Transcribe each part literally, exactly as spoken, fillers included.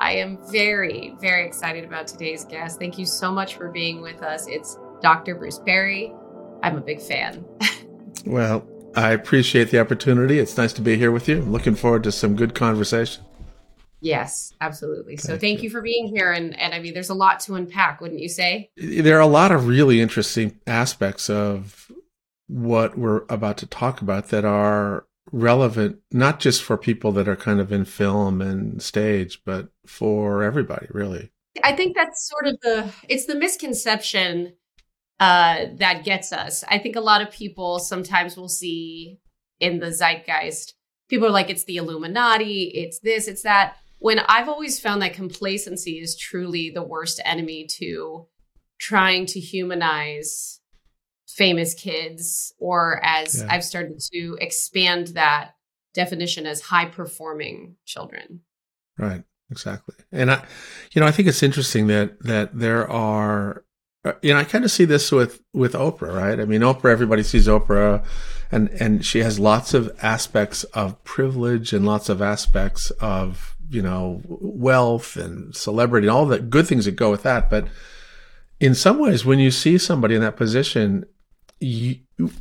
I am very, very excited about today's guest. Thank you so much for being with us. It's Doctor Bruce Perry. I'm a big fan. Well, I appreciate the opportunity. It's nice to be here with you. I'm looking forward to some good conversation. Yes, absolutely. So Thank thank you. you for being here. And, and I mean, there's a lot to unpack, wouldn't you say? There are a lot of really interesting aspects of what we're about to talk about that are relevant, not just for people that are kind of in film and stage, but for everybody, really. I think that's sort of the, it's the misconception uh, that gets us. I think a lot of people sometimes will see in the zeitgeist, people are like, it's the Illuminati, it's this, it's that. When I've always found that complacency is truly the worst enemy to trying to humanize famous kids, or as Yeah. I've started to expand that definition as high performing children. Right. Exactly. And I, you know, I think it's interesting that, that there are, you know, I kind of see this with, with Oprah, right? I mean, Oprah, everybody sees Oprah and, and she has lots of aspects of privilege and lots of aspects of, you know, wealth and celebrity and all the good things that go with that. But in some ways, when you see somebody in that position, you,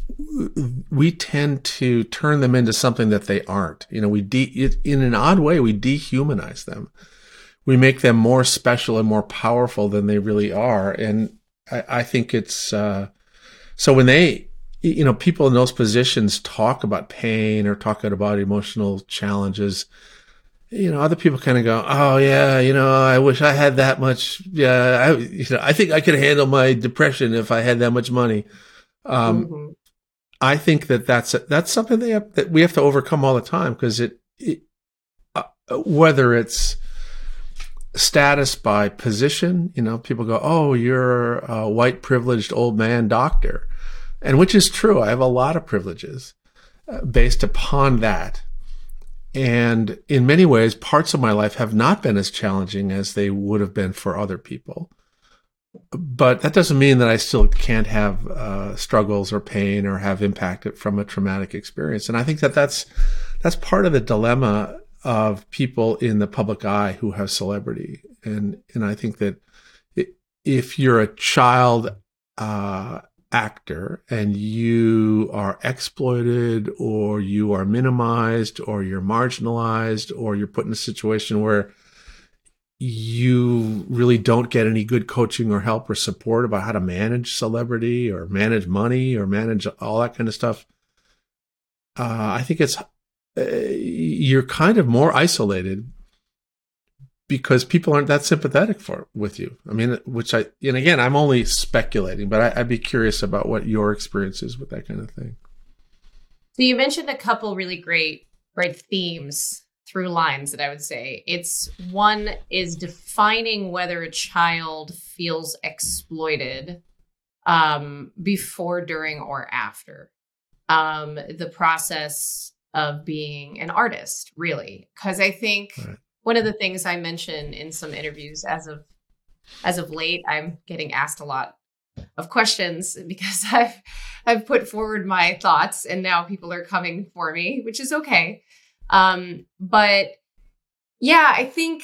we tend to turn them into something that they aren't. You know, we de- in an odd way, we dehumanize them. We make them more special and more powerful than they really are. And I, I think it's, uh, so when they, you know, people in those positions talk about pain or talk about emotional challenges, you know, other people kind of go, oh yeah, you know, I wish I had that much. Yeah. I, you know, I think I could handle my depression if I had that much money. Um, Mm-hmm. I think that that's, that's something they have, that we have to overcome all the time, because it, it uh, whether it's status by position, you know, people go, oh, you're a white privileged old man doctor. And which is true. I have a lot of privileges uh, based upon that. And in many ways, parts of my life have not been as challenging as they would have been for other people. But that doesn't mean that I still can't have uh, struggles or pain or have impacted from a traumatic experience. And I think that that's, that's part of the dilemma of people in the public eye who have celebrity. And, and I think that if you're a child uh, actor and you are exploited or you are minimized or you're marginalized or you're put in a situation where you really don't get any good coaching or help or support about how to manage celebrity or manage money or manage all that kind of stuff, uh, I think it's, uh, you're kind of more isolated because people aren't that sympathetic for with you. I mean, which I, and again, I'm only speculating, but I, I'd be curious about what your experience is with that kind of thing. So you mentioned a couple really great, great themes through lines that I would say. It's one is defining whether a child feels exploited um, before, during, or after um, the process of being an artist, really. Because I think right. One of the things I mention in some interviews as of as of late, I'm getting asked a lot of questions because I've I've put forward my thoughts and now people are coming for me, which is okay. Um, but yeah, I think,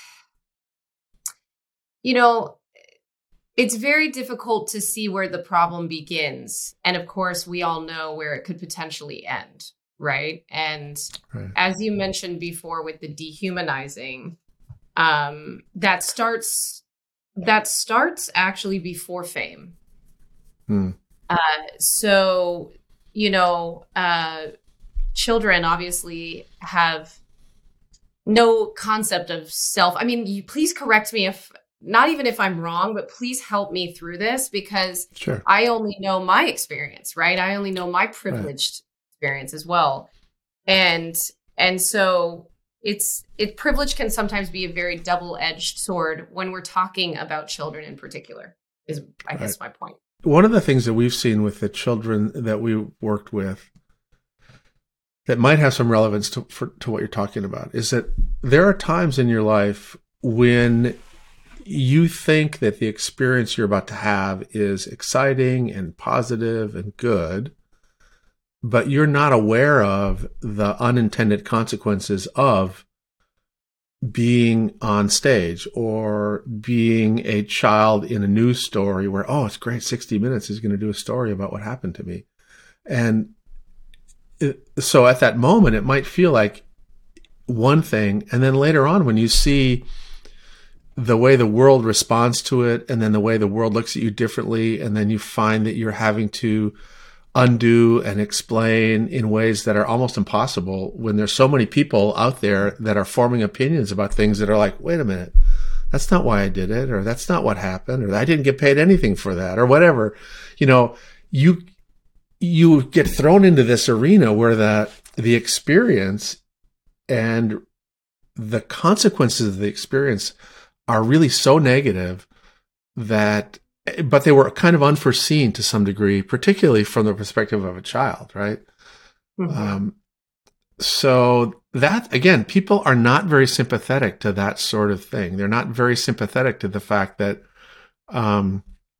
you know, it's very difficult to see where the problem begins. And of course, we all know where it could potentially end. Right. And right. As you mentioned before with the dehumanizing, um, that starts that starts actually before fame. Hmm. Uh, so, you know, uh, children obviously have no concept of self. I mean, you please correct me if not even if I'm wrong, but please help me through this because sure. I only know my experience, right? I only know my privileged right. experience as well. And, and so it's, it privilege can sometimes be a very double-edged sword when we're talking about children in particular, is I right. guess my point. One of the things that we've seen with the children that we worked with that might have some relevance to, for, to what you're talking about is that there are times in your life when you think that the experience you're about to have is exciting and positive and good, but you're not aware of the unintended consequences of being on stage or being a child in a news story where, oh, it's great. sixty minutes is going to do a story about what happened to me. And it, so at that moment, it might feel like one thing. And then later on, when you see the way the world responds to it, and then the way the world looks at you differently, and then you find that you're having to undo and explain in ways that are almost impossible when there's so many people out there that are forming opinions about things that are like, wait a minute, that's not why I did it, or that's not what happened, or I didn't get paid anything for that, or whatever. You know, you you get thrown into this arena where the the experience and the consequences of the experience are really so negative that, but they were kind of unforeseen to some degree, particularly from the perspective of a child, right? Mm-hmm. Um, so that, again, people are not very sympathetic to that sort of thing. They're not very sympathetic to the fact that um,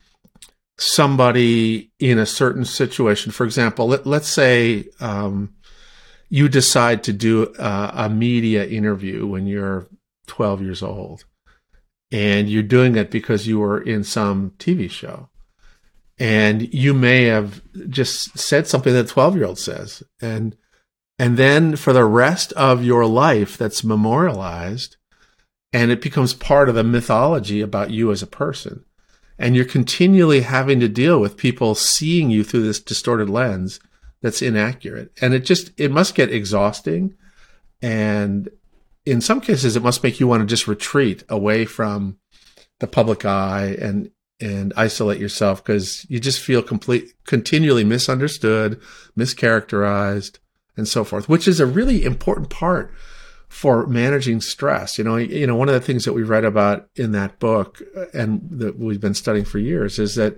somebody in a certain situation, for example, let, let's say um, you decide to do a, a media interview when you're twelve years old. And you're doing it because you were in some T V show. And you may have just said something that a twelve-year-old says. And and then for the rest of your life, that's memorialized, and it becomes part of the mythology about you as a person. And you're continually having to deal with people seeing you through this distorted lens that's inaccurate. And it just, it must get exhausting. And in some cases, it must make you want to just retreat away from the public eye and and isolate yourself because you just feel complete, continually misunderstood, mischaracterized, and so forth, which is a really important part for managing stress. You know, you know, one of the things that we read about in that book and that we've been studying for years is that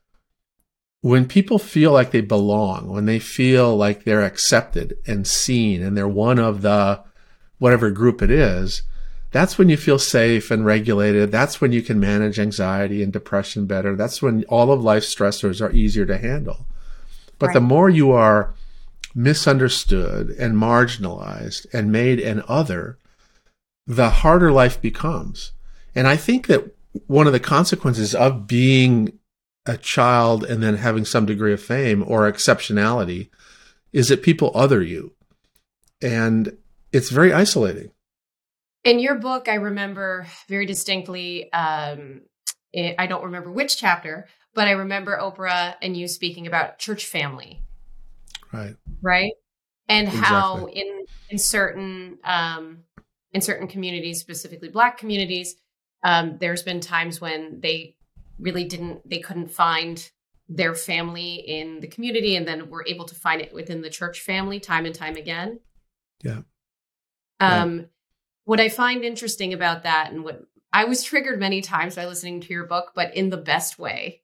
when people feel like they belong, when they feel like they're accepted and seen and they're one of the whatever group it is, that's when you feel safe and regulated. That's when you can manage anxiety and depression better. That's when all of life's stressors are easier to handle. But right. The more you are misunderstood and marginalized and made an other, the harder life becomes. And I think that one of the consequences of being a child and then having some degree of fame or exceptionality is that people other you. And it's very isolating. In your book, I remember very distinctly, um, it, I don't remember which chapter, but I remember Oprah and you speaking about church family. Right. Right. And exactly. how in, in certain, um, in certain communities, specifically Black communities, um, there's been times when they really didn't, they couldn't find their family in the community and then were able to find it within the church family time and time again. Yeah. Um, yeah. What I find interesting about that, and what I was triggered many times by listening to your book, but in the best way.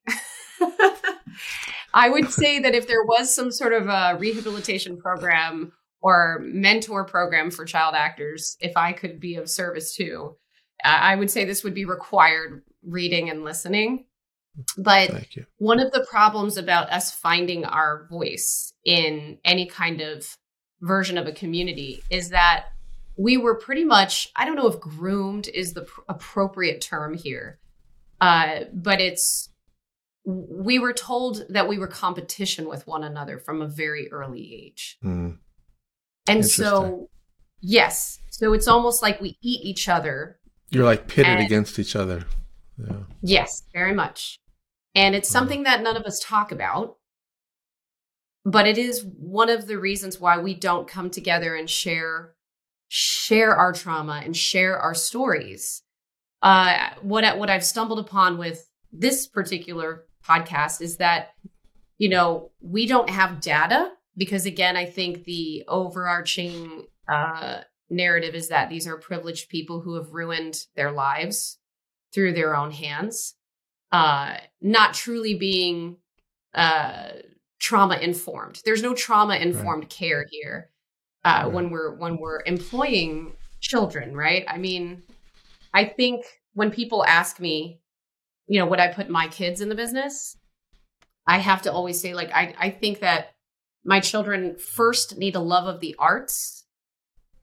I would say that if there was some sort of a rehabilitation program or mentor program for child actors, if I could be of service to, uh, I would say this would be required reading and listening. But one of the problems about us finding our voice in any kind of version of a community is that we were pretty much, I don't know if groomed is the pr- appropriate term here, uh, but it's, we were told that we were competition with one another from a very early age. Mm. And so, yes, so it's almost like we eat each other. You're like pitted and, against each other. Yeah. Yes, very much. And it's something mm. that none of us talk about. But it is one of the reasons why we don't come together and share share our trauma and share our stories. Uh, what, I, what I've stumbled upon with this particular podcast is that, you know, we don't have data because, again, I think the overarching uh, narrative is that these are privileged people who have ruined their lives through their own hands, uh, not truly being uh, trauma informed. There's no trauma informed right. care here. Uh, right. when we're when we're employing children, right? I mean, I think when people ask me, you know, would I put my kids in the business? I have to always say, like, I, I think that my children first need a love of the arts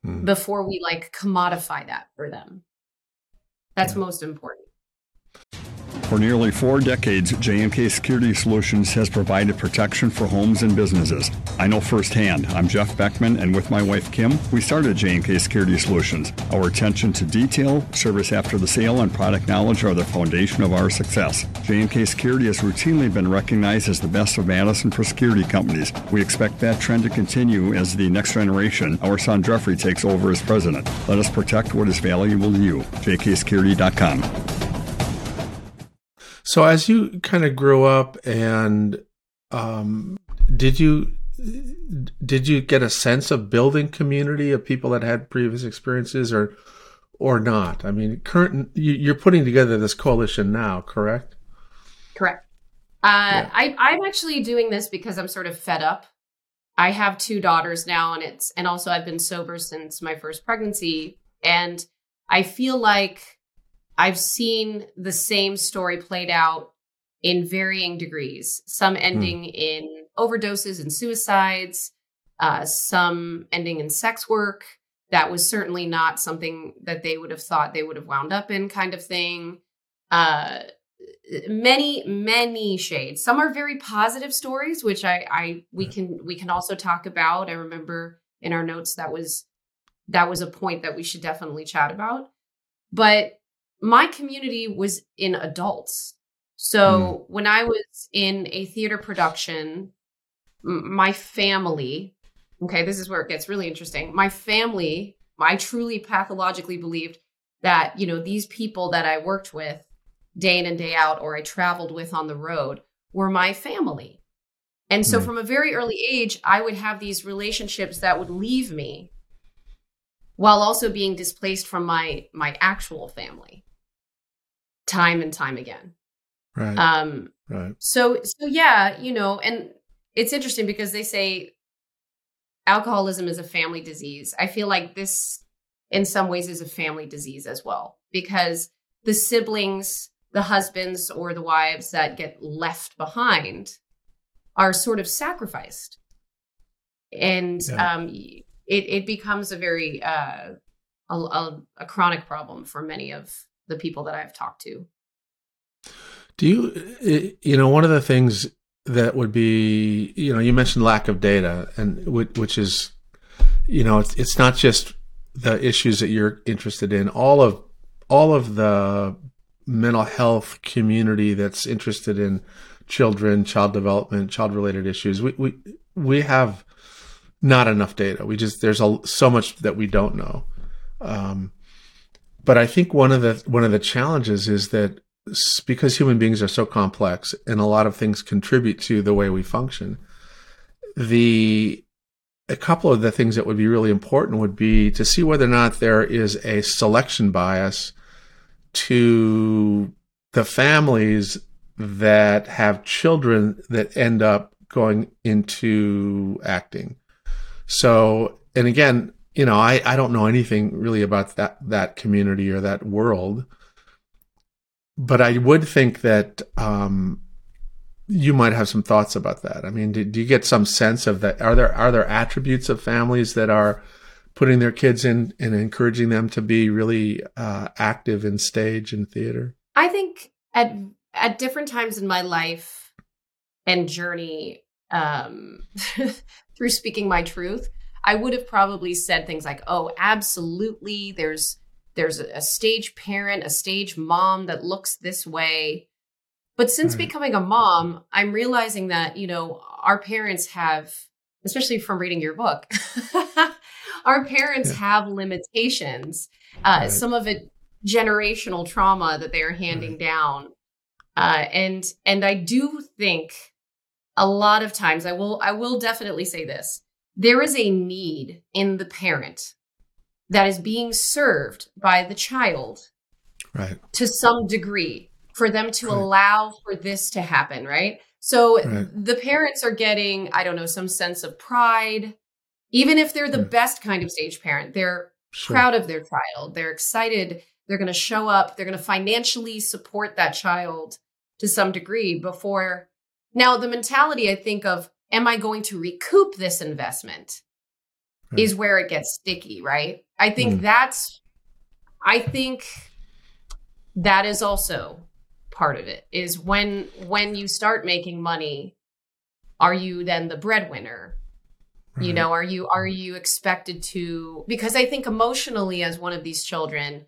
Mm. before we like commodify that for them. That's Yeah. most important. For nearly four decades, J and K Security Solutions has provided protection for homes and businesses. I know firsthand. I'm Jeff Beckman, and with my wife Kim, we started J and K Security Solutions. Our attention to detail, service after the sale, and product knowledge are the foundation of our success. J and K Security has routinely been recognized as the best of Madison for security companies. We expect that trend to continue as the next generation, our son Jeffrey, takes over as president. Let us protect what is valuable to you. J K security dot com. So as you kind of grew up, and um, did you did you get a sense of building community of people that had previous experiences, or or not? I mean, current you, you're putting together this coalition now, correct? Correct. Uh, Yeah. I, I'm actually doing this because I'm sort of fed up. I have two daughters now, and it's and also I've been sober since my first pregnancy, and I feel like I've seen the same story played out in varying degrees, some ending mm. in overdoses and suicides, uh, some ending in sex work. That was certainly not something that they would have thought they would have wound up in, kind of thing. Uh, many, many shades. Some are very positive stories, which I, I we can we can also talk about. I remember in our notes that was that was a point that we should definitely chat about. But my community was in adults. So mm. when I was in a theater production, m- my family, okay, this is where it gets really interesting. My family, I truly pathologically believed that, you know, these people that I worked with day in and day out, or I traveled with on the road, were my family. And so mm. from a very early age, I would have these relationships that would leave me while also being displaced from my my actual family. Time and time again. Right. Um, right. So, so yeah, you know, and it's interesting because they say alcoholism is a family disease. I feel like this, in some ways, is a family disease as well, because the siblings, the husbands or the wives that get left behind are sort of sacrificed. And yeah. um, it, it becomes a very, uh, a, a, a chronic problem for many of the people that I've talked to. Do you, you know, one of the things that would be, you know, you mentioned lack of data, and which is, you know, it's it's not just the issues that you're interested in. All of all of the mental health community that's interested in children, child development, child related issues, we we we have not enough data. We just there's a, so much that we don't know. Um, But I think one of the one of the challenges is that because human beings are so complex and a lot of things contribute to the way we function, the a couple of the things that would be really important would be to see whether or not there is a selection bias to the families that have children that end up going into acting. So, and again, you know, I, I don't know anything really about that, that community or that world, but I would think that um, you might have some thoughts about that. I mean, do, do you get some sense of that? Are there are there attributes of families that are putting their kids in and encouraging them to be really uh, active in stage and theater? I think at at different times in my life and journey, um, through speaking my truth, I would have probably said things like, oh, absolutely. There's there's a stage parent, a stage mom that looks this way. But since right. becoming a mom, I'm realizing that, you know, our parents have, especially from reading your book, our parents yeah. have limitations. Uh, right. Some of it generational trauma that they are handing right. down. Uh, and and I do think a lot of times, I will I will definitely say this. There is a need in the parent that is being served by the child right. to some degree for them to right. allow for this to happen, right? So right. the parents are getting, I don't know, some sense of pride. Even if they're the right. best kind of stage parent, they're sure. proud of their child. They're excited. They're going to show up. They're going to financially support that child to some degree before. Now, the mentality, I think, of, am I going to recoup this investment? right. is where it gets sticky, right? I think Mm. that's, I think that is also part of it, is when, when you start making money, are you then the breadwinner? Right. You know, are you, are you expected to, because I think emotionally as one of these children,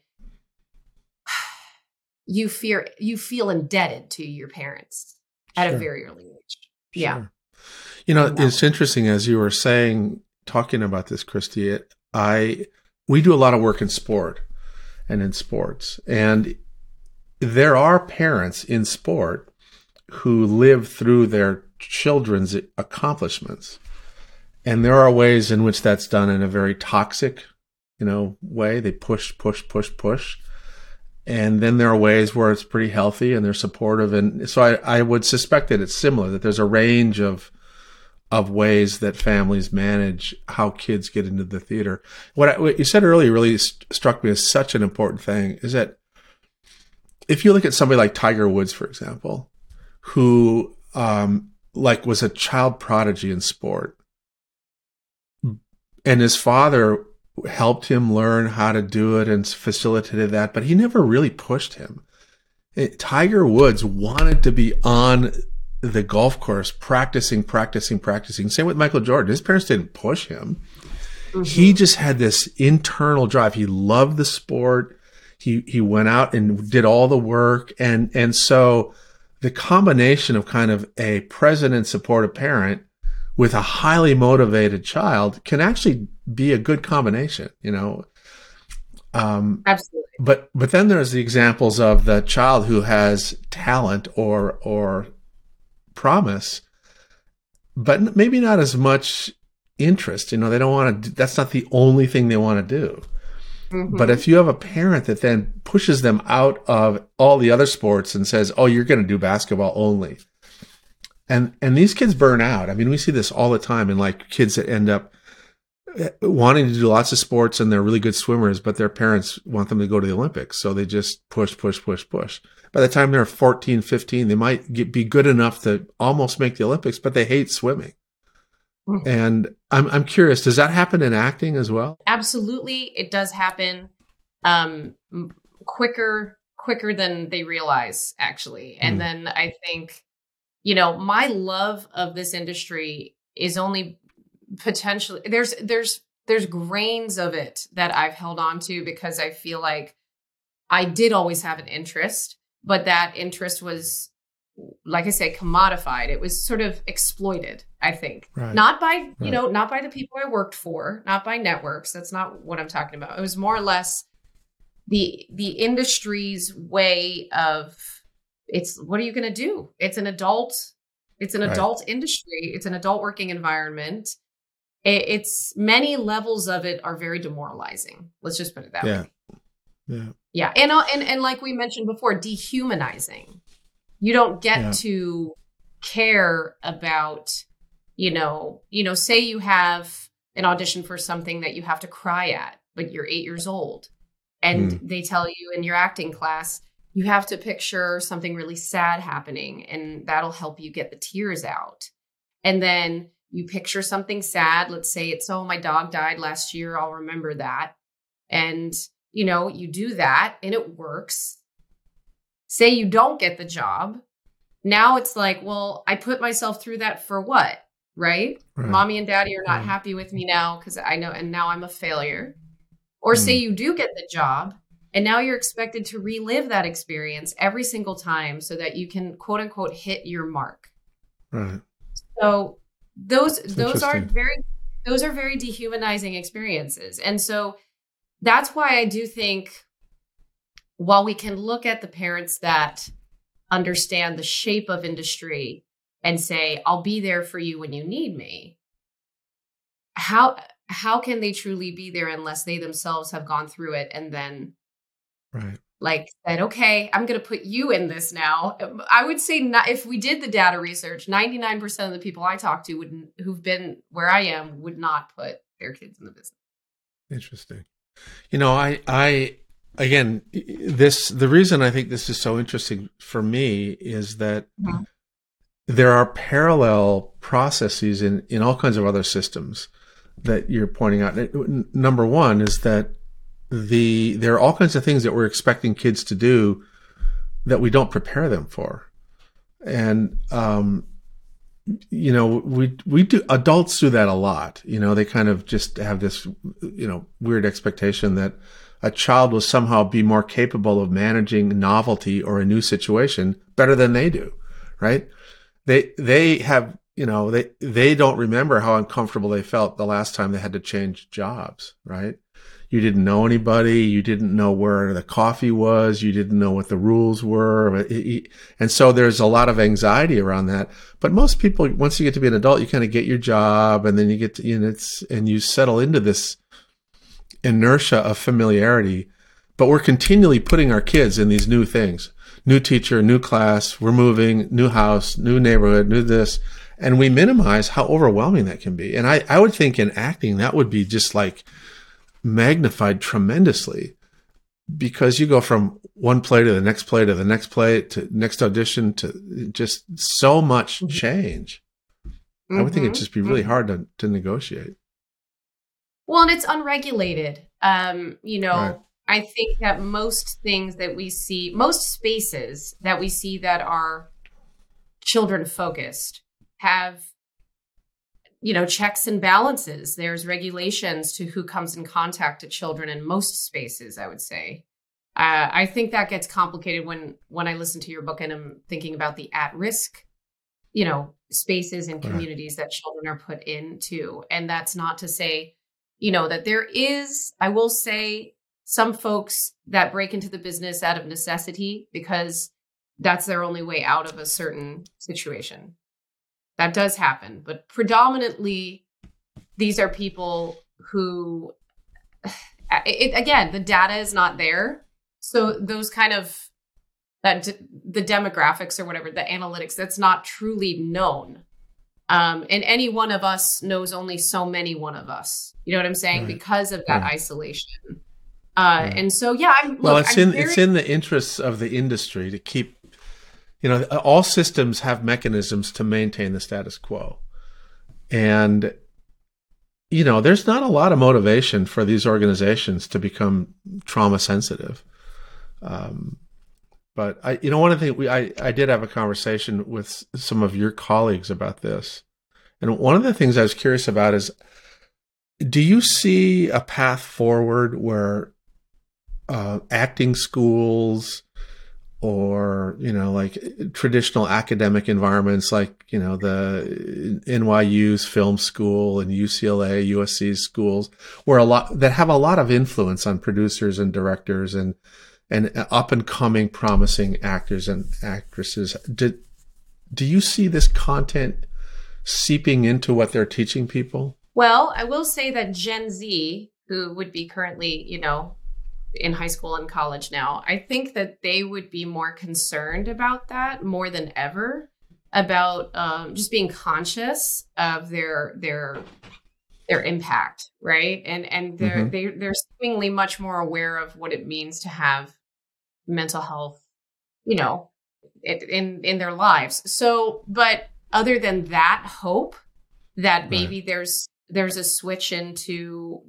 you fear, you feel indebted to your parents at Sure. a very early age. Yeah. Sure. You know, No. it's interesting as you were saying, talking about this, Christy, it, I, we do a lot of work in sport and in sports, and there are parents in sport who live through their children's accomplishments. And there are ways in which that's done in a very toxic, you know, way. They push, push, push, push. And then there are ways where it's pretty healthy and they're supportive. And so I, I would suspect that it's similar, that there's a range of of ways that families manage how kids get into the theater. What, I, what you said earlier really st- struck me as such an important thing, is that if you look at somebody like Tiger Woods, for example, who um, like was a child prodigy in sport, and his father helped him learn how to do it and facilitated that, but he never really pushed him. It, Tiger Woods wanted to be on the golf course, practicing, practicing, practicing. Same with Michael Jordan. His parents didn't push him. Mm-hmm. He just had this internal drive. He loved the sport. He he went out and did all the work. And, and so the combination of kind of a present and supportive parent with a highly motivated child can actually be a good combination, you know? Um, Absolutely. But, but then there's the examples of the child who has talent or, or, promise, but maybe not as much interest. You know, they don't want to, that's not the only thing they want to do. Mm-hmm. But if you have a parent that then pushes them out of all the other sports and says, oh, you're going to do basketball only. And, and these kids burn out. I mean, we see this all the time in like kids that end up wanting to do lots of sports and they're really good swimmers, but their parents want them to go to the Olympics. So they just push, push, push, push. By the time they're fourteen, fifteen, they might get, be good enough to almost make the Olympics, but they hate swimming. Mm-hmm. And I'm I'm curious, does that happen in acting as well? Absolutely. It does happen um, quicker, quicker than they realize, actually. And mm-hmm. then I think, you know, my love of this industry is only potentially, there's, there's, there's grains of it that I've held on to because I feel like I did always have an interest, but that interest was, like I said, commodified. It was sort of exploited, I think, right. not by, you right. know, not by the people I worked for, not by networks. That's not what I'm talking about. It was more or less the, the industry's way of, it's, what are you going to do? It's an adult, it's an right. adult industry. It's an adult working environment. It, it's many levels of it are very demoralizing. Let's just put it that yeah. way. Yeah. Yeah. And, and, and like we mentioned before, dehumanizing. You don't get yeah. to care about, you know, you know, say you have an audition for something that you have to cry at, but you're eight years old and mm. they tell you in your acting class, you have to picture something really sad happening and that'll help you get the tears out. And then you picture something sad. Let's say it's, oh, my dog died last year. I'll remember that. And, you know, you do that and it works. Say you don't get the job. Now it's like, well, I put myself through that for what? Right? right. Mommy and daddy are not right. happy with me now because I know, and now I'm a failure. Or mm. say you do get the job and now you're expected to relive that experience every single time so that you can quote unquote hit your mark. Right. So those, That's those are very, those are very dehumanizing experiences. And so that's why I do think, while we can look at the parents that understand the shape of industry and say, I'll be there for you when you need me, how how can they truly be there unless they themselves have gone through it and then right. like said, okay, I'm going to put you in this now. I would say not, if we did the data research, ninety-nine percent of the people I talk to would, who've been where I am would not put their kids in the business. Interesting. You know, I, I, Again, this the reason I think this is so interesting for me is that mm-hmm. there are parallel processes in, in all kinds of other systems that you're pointing out. Number one is that the there are all kinds of things that we're expecting kids to do that we don't prepare them for. And, um, you know, we, we do, adults do that a lot. You know, they kind of just have this, you know, weird expectation that a child will somehow be more capable of managing novelty or a new situation better than they do, right? They, they have, you know, they, they don't remember how uncomfortable they felt the last time they had to change jobs, right? You didn't know anybody. You didn't know where the coffee was. You didn't know what the rules were. And so there's a lot of anxiety around that. But most people, once you get to be an adult, you kind of get your job and then you get to, you know, it's, and you settle into this inertia of familiarity. But we're continually putting our kids in these new things. New teacher, new class, we're moving, new house, new neighborhood, new this. And we minimize how overwhelming that can be. And I, I would think in acting, that would be just like magnified tremendously, because you go from one play to the next play to the next play to next audition to just so much change. Mm-hmm. I would think it'd just be really mm-hmm. hard to, to negotiate. Well, and it's unregulated. Um, you know, right. I think that most things that we see, most spaces that we see that are children focused have, you know, checks and balances. There's regulations to who comes in contact to children in most spaces, I would say. Uh, I think that gets complicated when, when I listen to your book and I'm thinking about the at-risk, you know, spaces and communities right. that children are put into. And that's not to say, you know, that there is, I will say, some folks that break into the business out of necessity because that's their only way out of a certain situation. That does happen, but predominantly these are people who, it, again, the data is not there. So those kind of, that the demographics or whatever, the analytics, that's not truly known. Um, and any one of us knows only so many one of us. You know what I'm saying? Right. Because of that right. isolation. Uh, right. And so, yeah. I'm, well, look, it's I'm in very- it's in the interests of the industry to keep. You know, all systems have mechanisms to maintain the status quo. And, you know, there's not a lot of motivation for these organizations to become trauma sensitive. Um, but, I, you know, one of the things, we, I, I did have a conversation with some of your colleagues about this. And one of the things I was curious about is, do you see a path forward where uh, acting schools, or, you know, like traditional academic environments like, you know, the N Y U's film school and U C L A, U S C's schools, where a lot that have a lot of influence on producers and directors and, and up and coming promising actors and actresses. Do, do you see this content seeping into what they're teaching people? Well, I will say that Gen Z, who would be currently, you know, in high school and college now, I think that they would be more concerned about that more than ever, about um, just being conscious of their their their impact, right? And and they're mm-hmm. they they're seemingly much more aware of what it means to have mental health, you know, in in their lives. So, but other than that hope that maybe right. there's there's a switch into.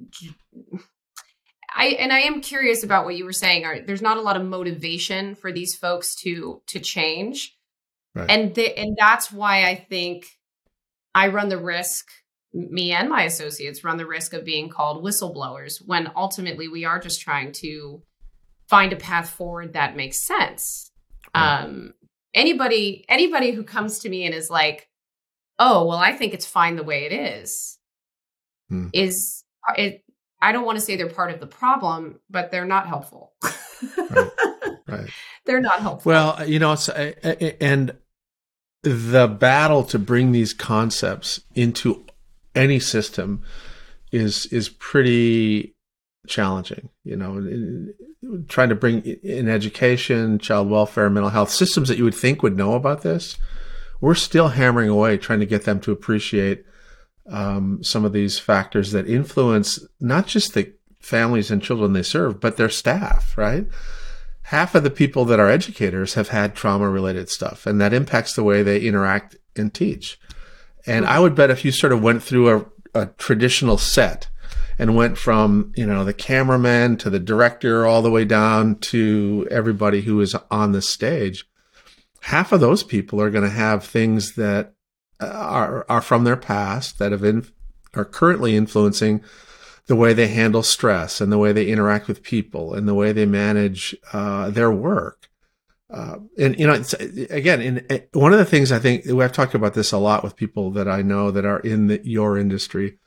I, and I am curious about what you were saying. Are, there's not a lot of motivation for these folks to to change, right. and the, and that's why I think I run the risk. Me and my associates run the risk of being called whistleblowers when ultimately we are just trying to find a path forward that makes sense. Right. Um, anybody anybody who comes to me and is like, "Oh, well, I think it's fine the way it is," hmm. is it. I don't want to say they're part of the problem, but they're not helpful. right. right. They're not helpful. Well, you know, it's, and the battle to bring these concepts into any system is is pretty challenging. You know, trying to bring in education, child welfare, mental health systems that you would think would know about this. We're still hammering away trying to get them to appreciate Um, some of these factors that influence not just the families and children they serve, but their staff, right? Half of the people that are educators have had trauma-related stuff, and that impacts the way they interact and teach. And I would bet if you sort of went through a, a traditional set and went from, you know, the cameraman to the director all the way down to everybody who is on the stage, half of those people are going to have things that are are from their past that have in, are currently influencing the way they handle stress and the way they interact with people and the way they manage uh, their work. Uh, and, you know, it's, again, in, one of the things I think, I've talked about this a lot with people that I know that are in the, your industry,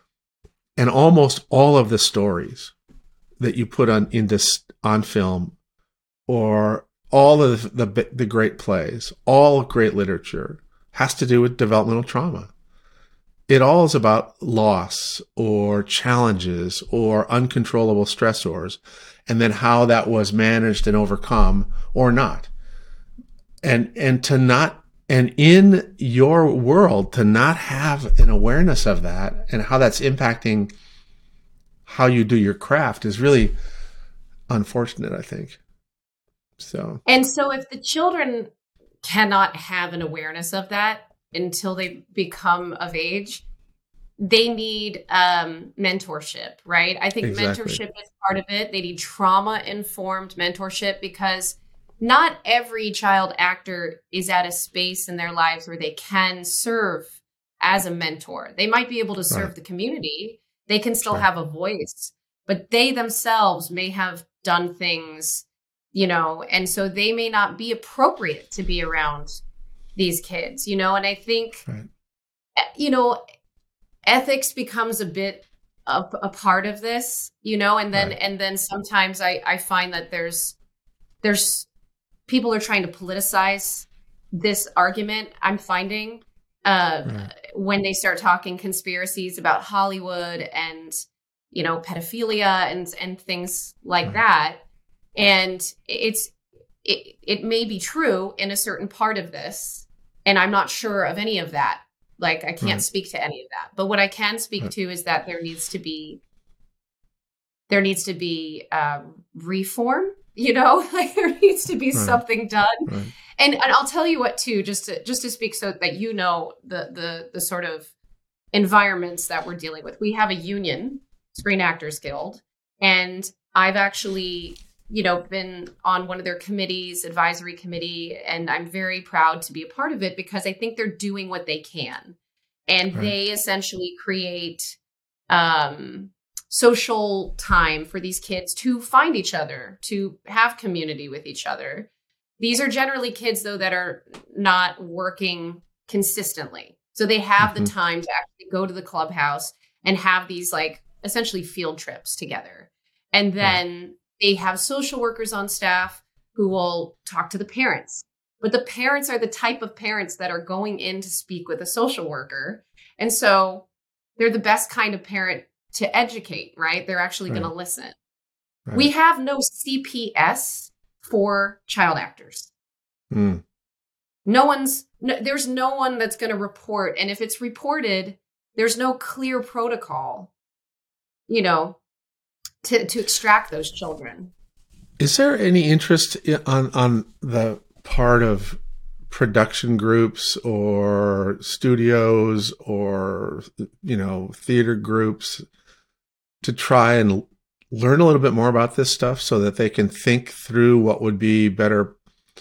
and almost all of the stories that you put on into, on film, or all of the, the, the great plays, all great literature, has to do with developmental trauma. It all is about loss or challenges or uncontrollable stressors, and then how that was managed and overcome or not. And, and to not, and in your world, to not have an awareness of that and how that's impacting how you do your craft is really unfortunate, I think. So, and so if the children cannot have an awareness of that until they become of age, they need um, mentorship, right? I think exactly. mentorship is part of it. They need trauma-informed mentorship, because not every child actor is at a space in their lives where they can serve as a mentor. They might be able to serve right. the community. They can still Sure. have a voice, but they themselves may have done things, you know, and so they may not be appropriate to be around these kids, you know, and I think, right. you know, ethics becomes a bit of a part of this, you know, and then, right. and then sometimes I, I find that there's, there's people are trying to politicize this argument. I'm finding uh, right. when they start talking conspiracies about Hollywood and, you know, pedophilia and, and things like right. that. And it's, it, it may be true in a certain part of this, and I'm not sure of any of that. Like, I can't right. speak to any of that, but what I can speak right. to is that there needs to be, there needs to be um, reform, you know, like there needs to be right. something done. Right. And, and I'll tell you what, too, just to, just to speak so that, you know, the, the, the sort of environments that we're dealing with. We have a union, Screen Actors Guild, and I've actually, you know, been on one of their committees, advisory committee, and I'm very proud to be a part of it because I think they're doing what they can. And right. they essentially create um, social time for these kids to find each other, to have community with each other. These are generally kids, though, that are not working consistently. So they have mm-hmm. the time to actually go to the clubhouse and have these, like, essentially field trips together. And then right. they have social workers on staff who will talk to the parents. But the parents are the type of parents that are going in to speak with a social worker. And so they're the best kind of parent to educate, right? They're actually right. going to listen. Right. We have no C P S for child actors. Mm. No one's, no, there's no one that's going to report. And if it's reported, there's no clear protocol, you know, to, to extract those children. Is there any interest on, on the part of production groups or studios or, you know, theater groups to try and learn a little bit more about this stuff so that they can think through what would be better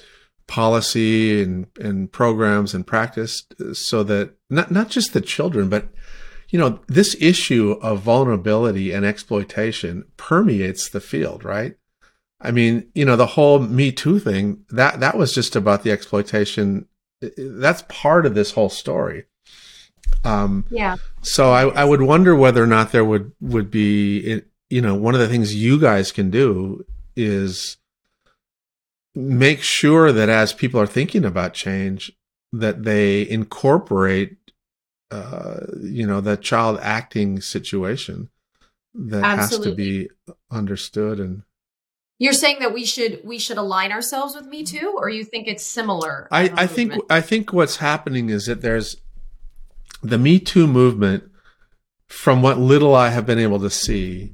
policy and, and programs and practice, so that not, not just the children, but, you know, this issue of vulnerability and exploitation permeates the field, right? I mean, you know, the whole Me Too thing, that, that was just about the exploitation. That's part of this whole story. Um, yeah. So I, I would wonder whether or not there would, would be, you know, one of the things you guys can do is make sure that as people are thinking about change, that they incorporate, uh, you know, the child acting situation that Absolutely. Has to be understood. And you're saying that we should we should align ourselves with Me Too, or you think it's similar? I, I think I think what's happening is that there's the Me Too movement, from what little I have been able to see,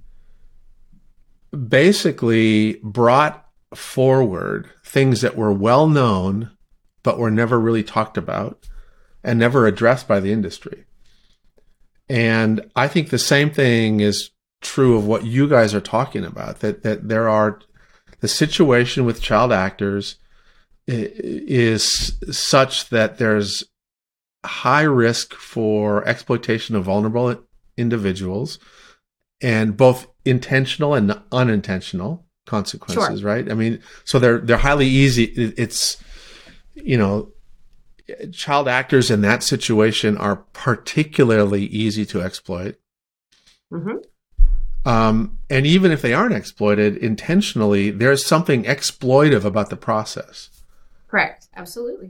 basically brought forward things that were well known but were never really talked about and never addressed by the industry. And I think the same thing is true of what you guys are talking about, that, that there are, the situation with child actors is such that there's high risk for exploitation of vulnerable individuals, and both intentional and unintentional consequences, Sure. right? I mean, so they're, they're highly easy. It's, you know, child actors in that situation are particularly easy to exploit. Mm-hmm. Um, and even if they aren't exploited intentionally, there's something exploitive about the process. Correct. Absolutely.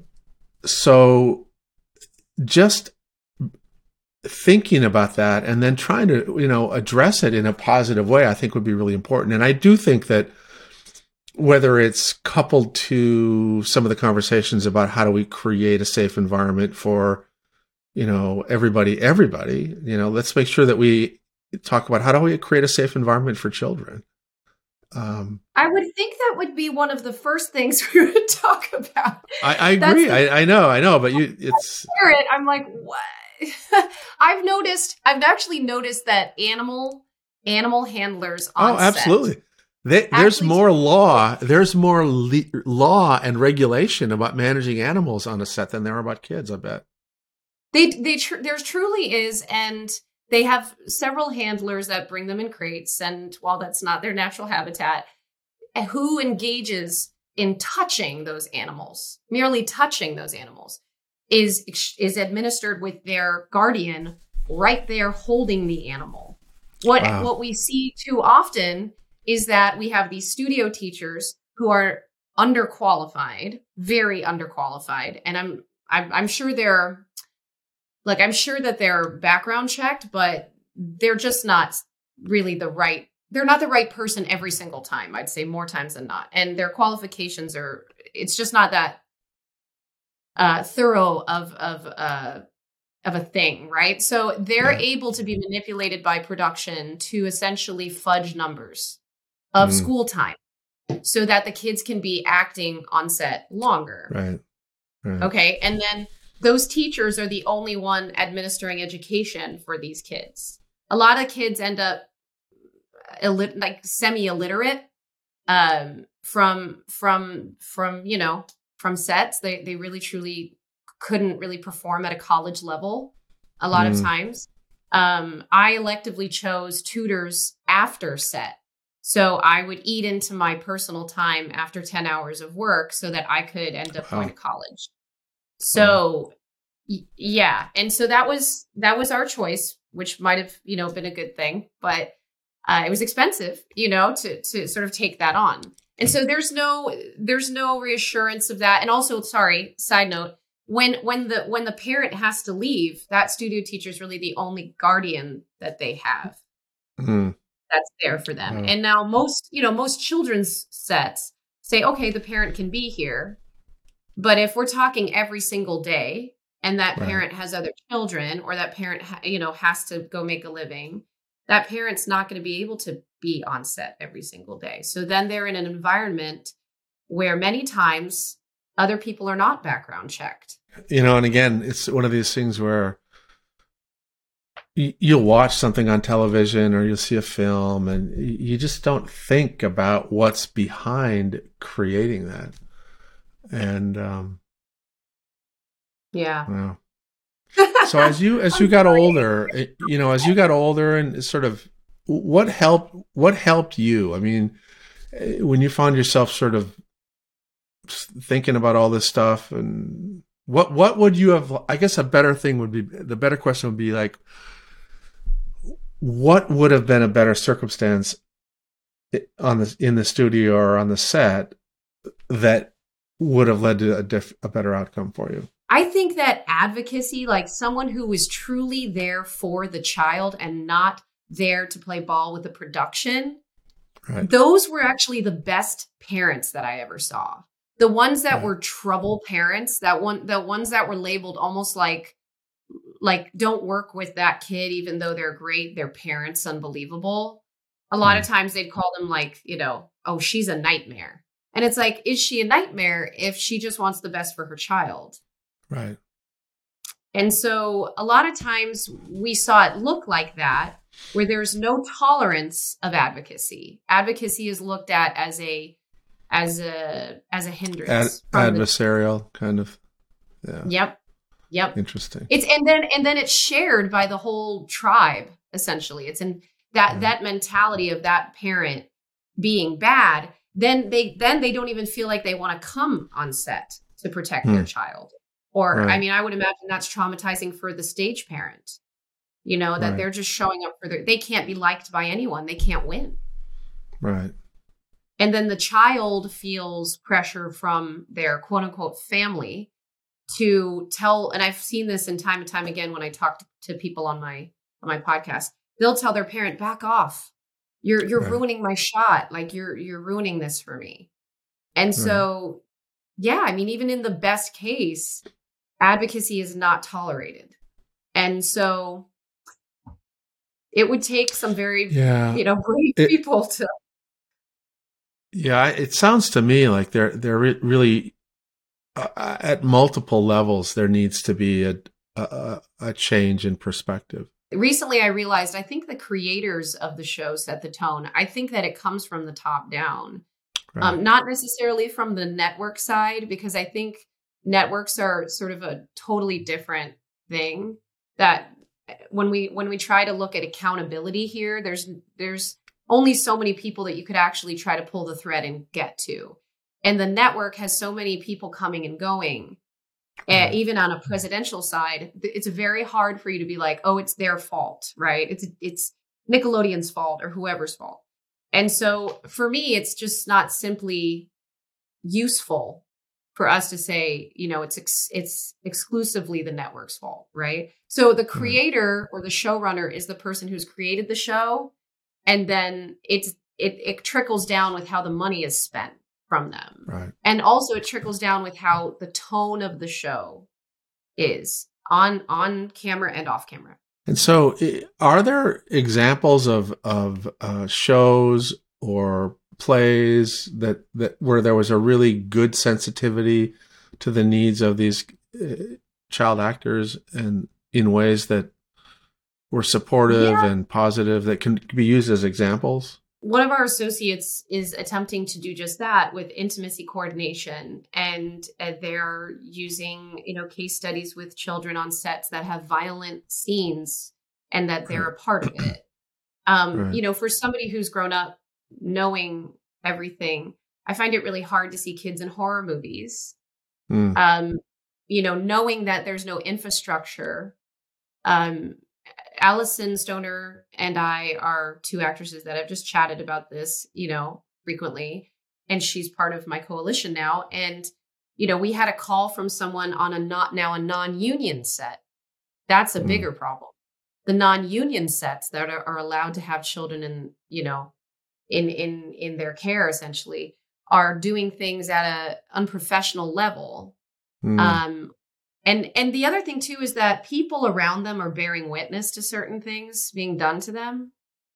So just thinking about that and then trying to, you know, address it in a positive way, I think would be really important. And I do think that whether it's coupled to some of the conversations about how do we create a safe environment for, you know, everybody, everybody, you know, let's make sure that we talk about how do we create a safe environment for children. Um, I would think that would be one of the first things we would talk about. I, I agree. The, I, I know, I know, but you, it's. Parent, I'm like, what? I've noticed. I've actually noticed that animal animal handlers on Oh, absolutely. set They, there's actually more law. There's more le- law and regulation about managing animals on a set than there are about kids. I bet. They they tr- there truly is, and they have several handlers that bring them in crates. And while that's not their natural habitat, who engages in touching those animals, merely touching those animals, is is administered with their guardian right there holding the animal. What Wow. what we see too often is that we have these studio teachers who are underqualified, very underqualified, and I'm I'm, I'm sure they're like I'm sure that they're background checked, but they're just not really the right. They're not the right person every single time. I'd say more times than not, and their qualifications are. It's just not that uh, thorough of of uh, of a thing, right? So they're Yeah. able to be manipulated by production to essentially fudge numbers of Mm. school time, so that the kids can be acting on set longer. Right. Right. Okay, and then those teachers are the only one administering education for these kids. A lot of kids end up illit- like semi-illiterate um, from from from you know from sets. They they really truly couldn't really perform at a college level a lot Mm. of times. Um, I electively chose tutors after set. So I would eat into my personal time after ten hours of work so that I could end up Wow. going to college. So y- yeah. And so that was, that was our choice, which might have, you know, been a good thing, but uh, it was expensive, you know, to, to sort of take that on. And so there's no, there's no reassurance of that. And also, sorry, side note, when, when the, when the parent has to leave, that studio teacher is really the only guardian that they have Mm. that's there for them. Wow. And now most, you know, most children's sets say, okay, the parent can be here. But if we're talking every single day and that Right. parent has other children, or that parent, ha- you know, has to go make a living, that parent's not going to be able to be on set every single day. So then they're in an environment where many times other people are not background checked. You know, and again, it's one of these things where y- you'll watch something on television or you'll see a film and y- you just don't think about what's behind creating that. And, um, Yeah. wow. So as you, as you got older, eh, you know, as you got older and sort of what helped, what helped you? I mean, eh, when you found yourself sort of thinking about all this stuff, and what, what would you have, I guess a better thing would be, the better question would be like, what would have been a better circumstance on the, in the studio or on the set that would have led to a, diff, a better outcome for you? I think that advocacy, like someone who was truly there for the child and not there to play ball with the production, Right. those were actually the best parents that I ever saw. The ones that Right. were trouble parents, that one, the ones that were labeled almost like, like don't work with that kid, even though they're great, their parents unbelievable. A lot Mm. of times they'd call them like, you know, oh, she's a nightmare. And it's like, is she a nightmare if she just wants the best for her child? Right. And so a lot of times we saw it look like that, where there's no tolerance of advocacy. Advocacy is looked at as a as a as a hindrance. Ad, adversarial the, kind of. Yeah. Yep. Yep. Interesting. It's and then and then it's shared by the whole tribe, essentially. It's in that yeah. that mentality of that parent being bad, then they then they don't even feel like they want to come on set to protect hmm. their child. Or, right. I mean, I would imagine that's traumatizing for the stage parent, you know, that right. they're just showing up for their, they can't be liked by anyone. They can't win. Right. And then the child feels pressure from their quote unquote family to tell, and I've seen this in time and time again when I talk to people on my, on my podcast, they'll tell their parent, back off. You're, you're right. ruining my shot. Like you're, you're ruining this for me. And so, right. yeah, I mean, even in the best case, advocacy is not tolerated. And so it would take some very, yeah. you know, brave it, people to. Yeah, it sounds to me like there, there really, uh, at multiple levels, there needs to be a, a, a change in perspective. Recently, I realized I think the creators of the show set the tone. I think that it comes from the top down, right. um, not necessarily from the network side, because I think networks are sort of a totally different thing. That when we when we try to look at accountability here, there's there's only so many people that you could actually try to pull the thread and get to. And the network has so many people coming and going. Uh, even on a presidential side, it's very hard for you to be like, oh, it's their fault, right? It's it's Nickelodeon's fault or whoever's fault. And so for me, it's just not simply useful for us to say, you know, it's ex- it's exclusively the network's fault, right? So the creator or the showrunner is the person who's created the show, and then it's it it trickles down with how the money is spent from them, right? And also it trickles down with how the tone of the show is on on camera and off camera. And so, are there examples of of uh, shows or plays that, that where there was a really good sensitivity to the needs of these uh, child actors and in ways that were supportive yeah. and positive that can be used as examples? One of our associates is attempting to do just that with intimacy coordination, and uh, they're using, you know, case studies with children on sets that have violent scenes and that they're right. a part of it. Um, right. You know, for somebody who's grown up knowing everything, I find it really hard to see kids in horror movies. Mm. Um, you know, knowing that there's no infrastructure. Um, Allison Stoner and I are two actresses that have just chatted about this, you know, frequently. And she's part of my coalition now. And, you know, we had a call from someone on a not now a non-union set. That's a mm. bigger problem. The non-union sets that are, are allowed to have children in, you know, in, in, in their care, essentially, are doing things at a unprofessional level. Mm. Um, And and the other thing, too, is that people around them are bearing witness to certain things being done to them.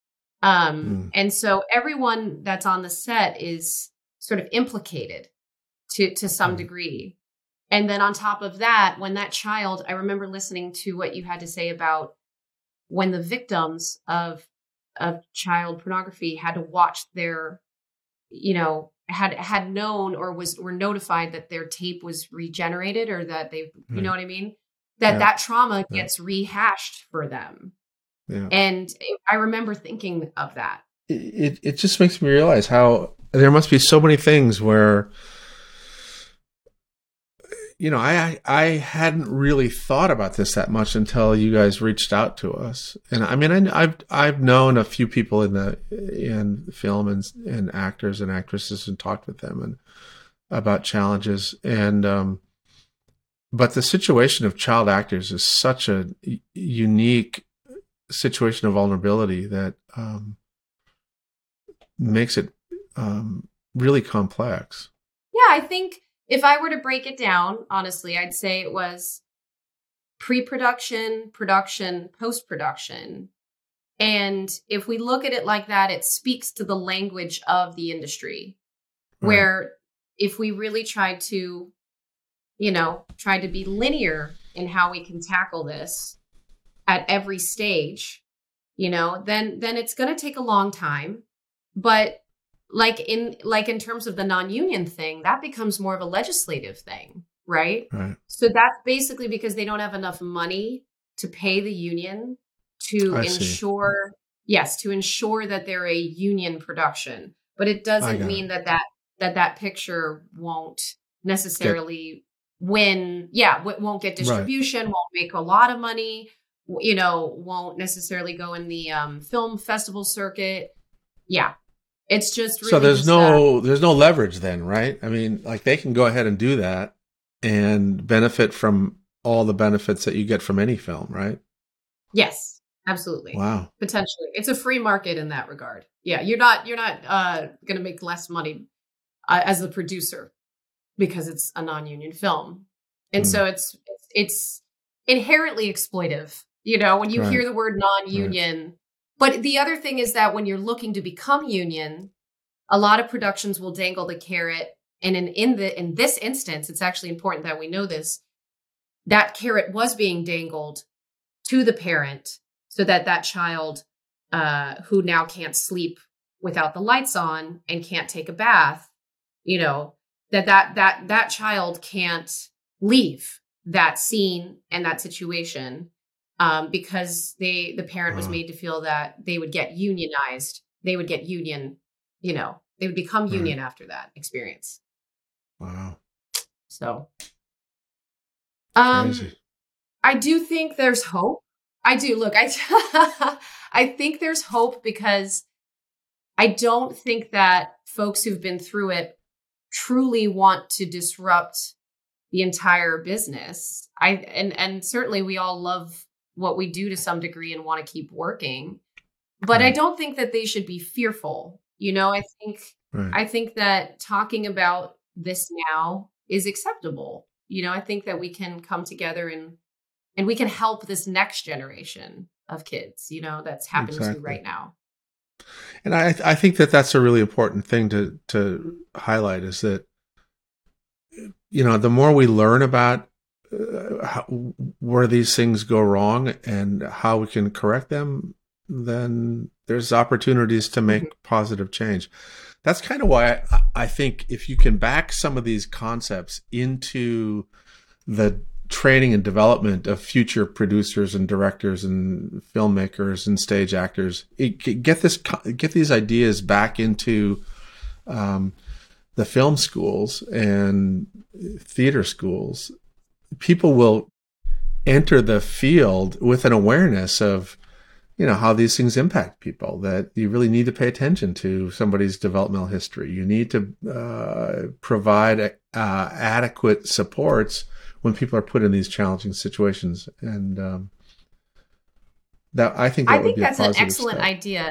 Um, mm. And so everyone that's on the set is sort of implicated to, to some mm. degree. And then on top of that, when that child, I remember listening to what you had to say about when the victims of, of child pornography had to watch their, you know, had had known or was were notified that their tape was regenerated or that they, you mm. know what I mean? That yeah. that trauma yeah. gets rehashed for them. Yeah. And it, I remember thinking of that. It it just makes me realize how there must be so many things where, you know, I I hadn't really thought about this that much until you guys reached out to us. And I mean, I, I've I've known a few people in the in film and and actors and actresses and talked with them and about challenges. And um, but the situation of child actors is such a unique situation of vulnerability that um, makes it um, really complex. Yeah, I think. If I were to break it down, honestly, I'd say it was pre-production, production, post-production. And if we look at it like that, it speaks to the language of the industry, right. where if we really tried to, you know, try to be linear in how we can tackle this at every stage, you know, then then it's going to take a long time. But like in like in terms of the non-union thing, that becomes more of a legislative thing, right? Right. So that's basically because they don't have enough money to pay the union to I see. ensure, yes, to ensure that they're a union production. But it I doesn't got mean it. that that that that picture won't necessarily win. Yeah, w- won't get Right. distribution, won't make a lot of money, w- you know, won't necessarily go in the um, film festival circuit. Yeah, it's just So really there's just uh, no there's no leverage then, right? I mean, like they can go ahead and do that and benefit from all the benefits that you get from any film, right? yes, absolutely. Wow. Potentially. It's a free market in that regard. Yeah, you're not you're not uh, going to make less money uh, as the producer because it's a non-union film. And Mm. so it's it's inherently exploitive. You know, when you Right. hear the word non-union. But the other thing is that when you're looking to become union, a lot of productions will dangle the carrot. And in, in the in this instance, it's actually important that we know this. That carrot was being dangled to the parent so that that child uh, who now can't sleep without the lights on and can't take a bath, you know, that that that that child can't leave that scene and that situation um, because they the parent was Wow. made to feel that they would get unionized, they would get union, you know, they would become Right. union after that experience. Wow. So, um, Crazy. I do think there's hope. I do. Look, I I think there's hope because I don't think that folks who've been through it truly want to disrupt the entire business. I and and certainly we all love what we do to some degree and want to keep working. But I Right. don't think that they should be fearful. You know, I think Right. I think that talking about this now is acceptable. You know, I think that we can come together and and we can help this next generation of kids, you know, that's happening to Exactly. right now. And I I think that that's a really important thing to to highlight is that you know the more we learn about uh, how, where these things go wrong and how we can correct them, then there's opportunities to make Mhm. positive change. That's kind of why I, I think if you can back some of these concepts into the training and development of future producers and directors and filmmakers and stage actors, it, get this get these ideas back into um, the film schools and theater schools, people will enter the field with an awareness of, you know, how these things impact people, that you really need to pay attention to somebody's developmental history. You need to uh, provide uh, adequate supports when people are put in these challenging situations. And um, that I think that I would think be a that's an positive excellent step. idea.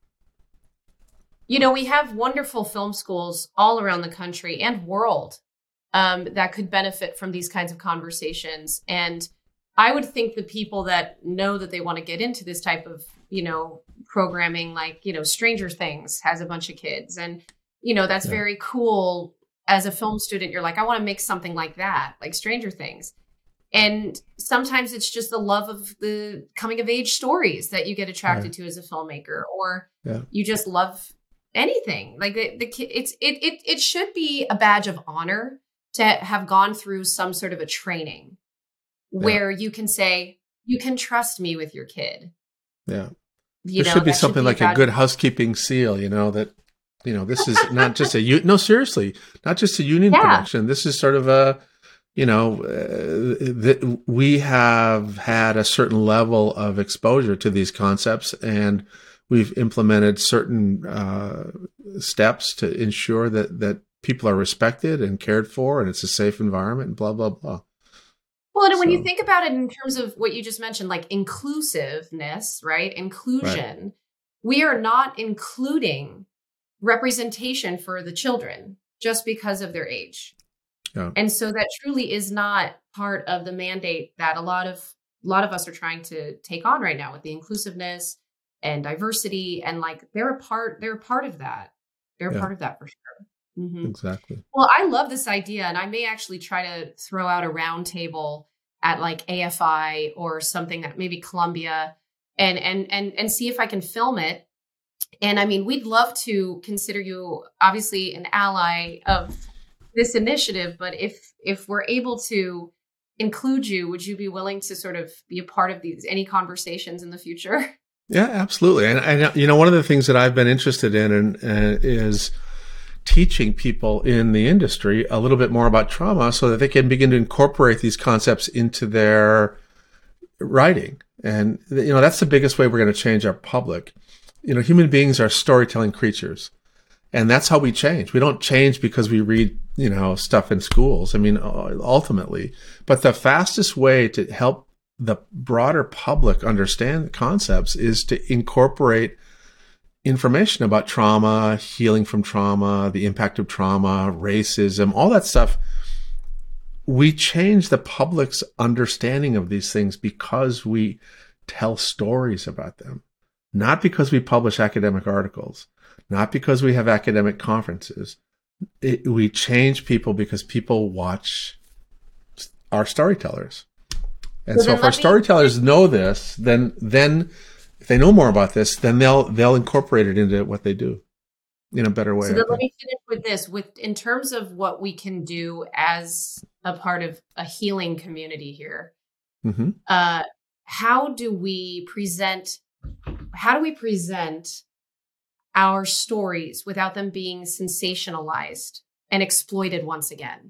You know, we have wonderful film schools all around the country and world um, that could benefit from these kinds of conversations. And I would think the people that know that they want to get into this type of, you know, programming, like, you know, Stranger Things has a bunch of kids. And, you know, that's Yeah. very cool. As a film student, you're like, I want to make something like that, like Stranger Things. And sometimes it's just the love of the coming of age stories that you get attracted Right. to as a filmmaker, or Yeah. you just love anything. Like the, the ki- it's it it it should be a badge of honor to have gone through some sort of a training where you can say, you can trust me with your kid. Yeah. You There know, should be that something like a badge good of- housekeeping seal, you know, that, you know, this is not just a, u- no, seriously, not just a union Yeah. production. This is sort of a, you know, uh, that we have had a certain level of exposure to these concepts, and we've implemented certain uh, steps to ensure that, that people are respected and cared for, and it's a safe environment, and blah, blah, blah. Well, and when you So- think about it in terms of what you just mentioned, like inclusiveness, right? Inclusion, we are not including representation for the children just because of their age. Yeah. And so that truly is not part of the mandate that a lot of a lot of us are trying to take on right now with the inclusiveness and diversity. And like they're a part, they're a part of that. They're a Yeah. part of that for sure. Mhm. Exactly. Well, I love this idea, and I may actually try to throw out a round table at like A F I or something that maybe Columbia and, and, and, and see if I can film it. And I mean, we'd love to consider you obviously an ally of this initiative, but if, if we're able to include you, would you be willing to sort of be a part of these, any conversations in the future? Yeah, absolutely. And, and you know, one of the things that I've been interested in and, uh, is teaching people in the industry a little bit more about trauma so that they can begin to incorporate these concepts into their writing. And, you know, that's the biggest way we're going to change our public. You know, human beings are storytelling creatures. And that's how we change. We don't change because we read, you know, stuff in schools. I mean, ultimately. But the fastest way to help the broader public understand concepts is to incorporate information about trauma, healing from trauma, the impact of trauma, racism, all that stuff. We change the public's understanding of these things because we tell stories about them, not because we publish academic articles, not because we have academic conferences. It, we change people because people watch our storytellers. And so, so if our storytellers me- know this, then then if they know more about this, then they'll they'll incorporate it into what they do in a better way. So then let me finish with this. With in terms of what we can do as a part of a healing community here, mm-hmm. uh, how do we present? How do we present our stories without them being sensationalized and exploited once again?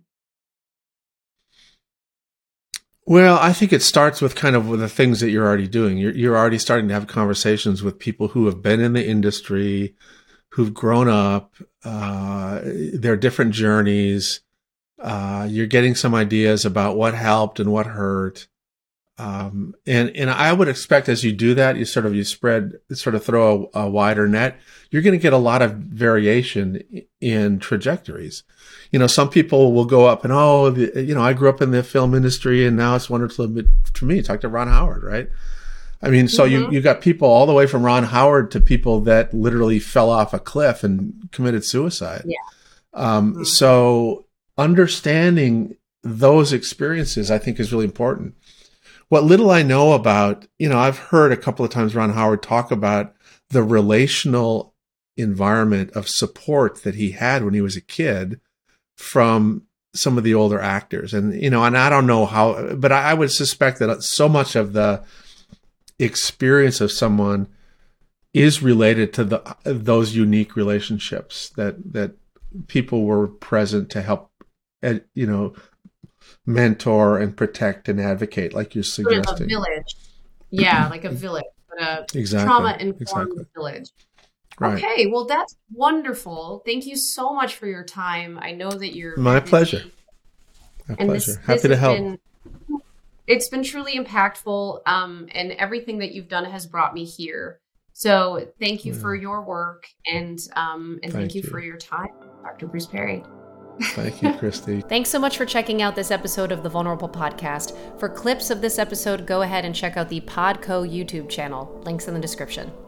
Well, I think it starts with kind of with the things that you're already doing. You're, you're already starting to have conversations with people who have been in the industry, who've grown up, uh, their different journeys. Uh, you're getting some ideas about what helped and what hurt. Um, and, and I would expect as you do that, you sort of, you spread, sort of throw a, a wider net, you're going to get a lot of variation in trajectories. You know, some people will go up and, oh, the, you know, I grew up in the film industry and now it's wonderful to me. Talk to Ron Howard, right? I mean, so mm-hmm. you, you got people all the way from Ron Howard to people that literally fell off a cliff and committed suicide. Yeah. Um, mm-hmm. So understanding those experiences, I think, is really important. What little I know about, you know, I've heard a couple of times Ron Howard talk about the relational environment of support that he had when he was a kid from some of the older actors. And, you know, and I don't know how, but I would suspect that so much of the experience of someone is related to the those unique relationships that, that people were present to help, you know, mentor and protect and advocate, like you're suggesting. Sort of a village. Yeah, like a village, but a exactly. trauma-informed exactly. village. Right. Okay, well, that's wonderful. Thank you so much for your time. I know that you're my busy. pleasure. My and pleasure. This, Happy this to help. Been, it's been truly impactful, um, and everything that you've done has brought me here. So thank you yeah. for your work, and um, and thank, thank you, you for your time, Doctor Bruce Perry. Thank you, Christy. Thanks so much for checking out this episode of the Vulnerable Podcast. For clips of this episode, go ahead and check out the Podco YouTube channel. Links in the description.